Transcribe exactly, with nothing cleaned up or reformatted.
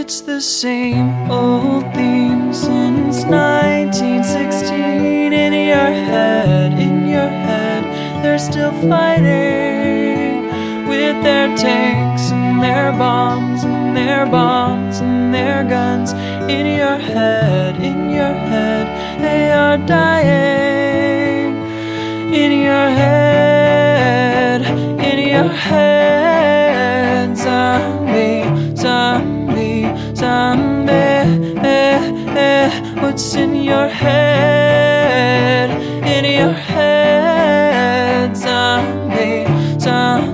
It's the same old theme since nineteen sixteen. In your head, in your head, they're still fighting with their tanks and their bombs and their bombs and their guns. In your head, in your head, they are dying. In your head, in your head, zombie, zombie, zombie, eh, eh. What's in your head, in your head?